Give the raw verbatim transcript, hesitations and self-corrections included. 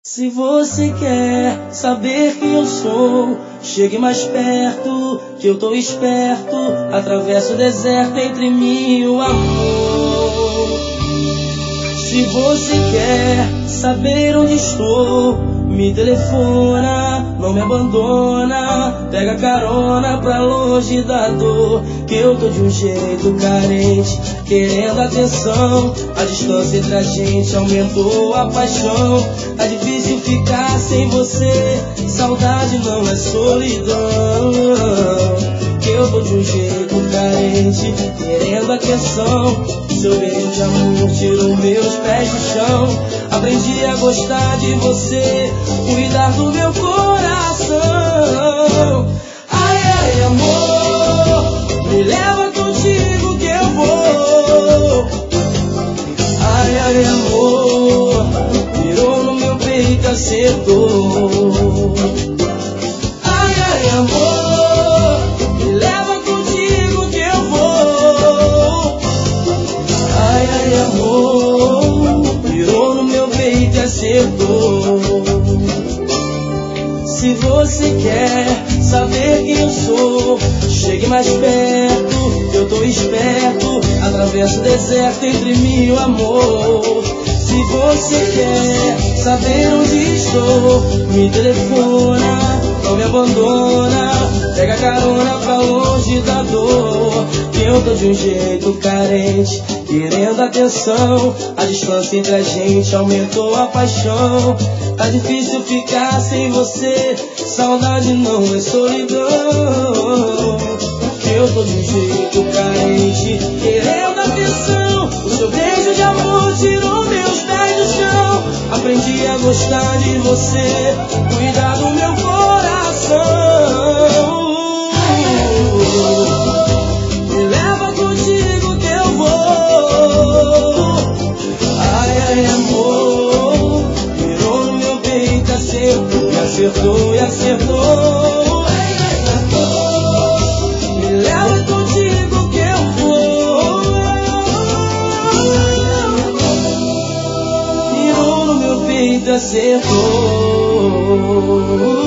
Se você quer saber quem eu sou, chegue mais perto, que eu tô esperto. Atravesso o deserto entre mim e o amor. Se você quer saber onde estou, me telefona, não me abandona. Pega carona pra longe da dor, que eu tô de um jeito carente, querendo atenção. A distância entre a gente aumentou a paixão. Tá difícil ficar sem você, saudade não é solidão. Que eu tô de um jeito carente, querendo atenção. Seu beijo de amor tirou meus pés do chão. Aprendi a gostar de você, cuidar do meu coração. Ai, ai, amor, me leva contigo que eu vou. Ai, ai, amor, virou no meu peito, acertou. Ai, ai, amor, me leva contigo que eu vou. Ai, ai, amor, virou no meu peito, acertou. Se você quer saber quem eu sou, chegue mais perto, eu tô esperto. Atravesso o deserto entre mim e o amor. Se você quer saber onde estou, me telefona, não me abandona. Pega carona pra longe da dor, que eu tô de um jeito carente, querendo atenção. A distância entre a gente aumentou a paixão. Tá difícil ficar sem você, saudade não é solidão. Que eu tô de um jeito carente, querendo atenção. O seu beijo de amor tirou meus pés do chão. Aprendi a gostar de você, cuidar do meu coração. Me leva contigo que eu vou. Ai, ai, amor, virou no meu peito, acertou e acertou e acertou. Ai, ai, amor, me leva contigo que eu vou. Virou no meu peito, acertou.